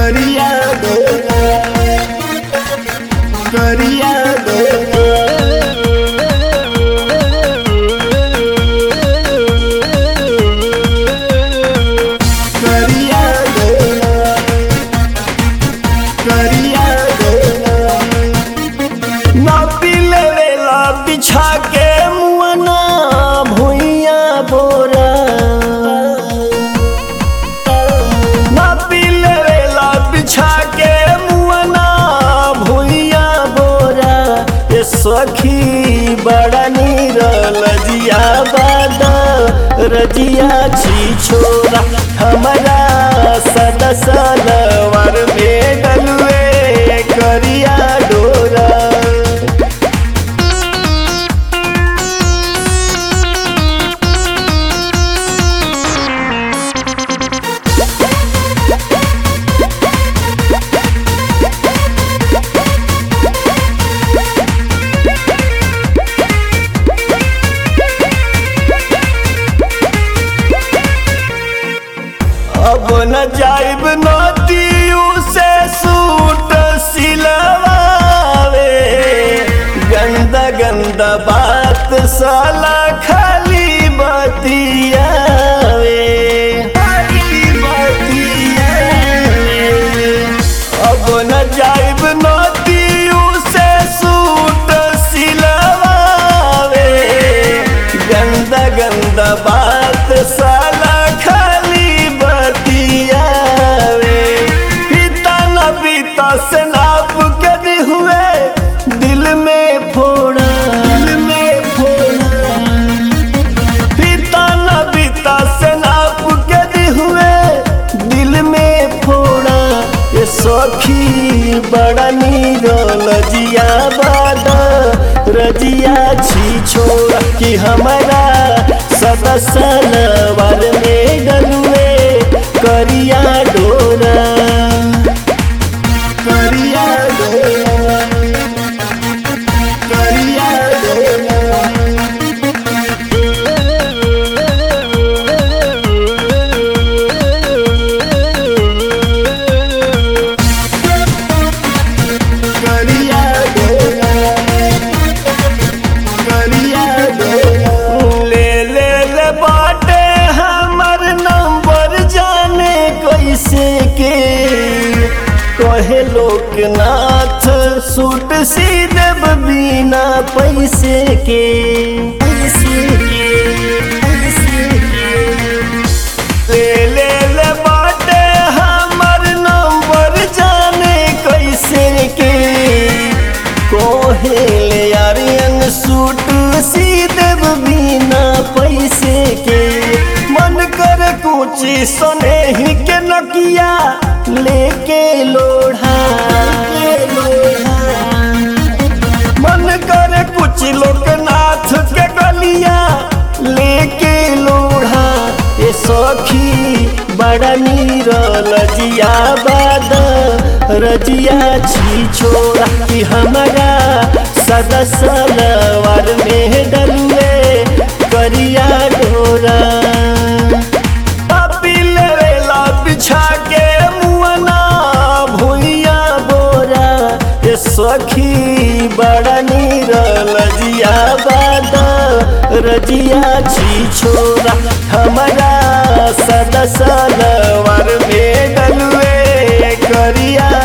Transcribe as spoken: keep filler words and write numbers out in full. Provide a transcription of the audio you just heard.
करिया डोरा करिया डोरा करिया डोरा करिया डोरा ना पीले वेला बिछा के मुअना भुइया बोरा ना पीले वेला बिछा के मुअना भुइया बोरा ये सखी बड़ा नीरल रजिया बादा रजिया छी छोरा हमारा सदा सलवार में डलवे करिया डोरा अब न जाइब नदियों से सूट सिलवावे गंदा गंदा बात साला खाली बतियावे खाली बतियावे अब न जाइब नदियों से सूट सिलवावे गंदा गंदा बात साला से नाप के हुए दिल में फोड़ा दिल में फोड़ा पिता न पिता से नाप के हुए दिल में फोड़ा ये सखी बड़ा नीरल रजिया बादा रजिया छी छोड़ा कि हमारा सदा सलवार में डलवे करिया डोरा करिया डोरा करिया डोरा करिया डोरा करिया डोरा ले ले ले बाटे हमर नंबर जाने कैसे के कहे लोकनाथ सूट सी देव बिना पैसे के पैसे के पैसे के ले ले ले बाटे हमर नंबर जाने कैसे के कहे ले आर्यन सूट सी देव बिना पैसे के मन कर कुछ सने ही के नकिया लेके लोढ़ा मन करे कुछ लोकनाथ के गलिया लेके लोढ़ा ये सखी बड़ा नीरल रजिया बादा रजिया छी छोड़ा कि हमारा सदा सलवार में डलवे करिया डोरा पीले वेला बिछा के सखी बड़ा नीरल रजिया बादा रजिया छी छोरा हमारा सदा सलवार में डलवे करिया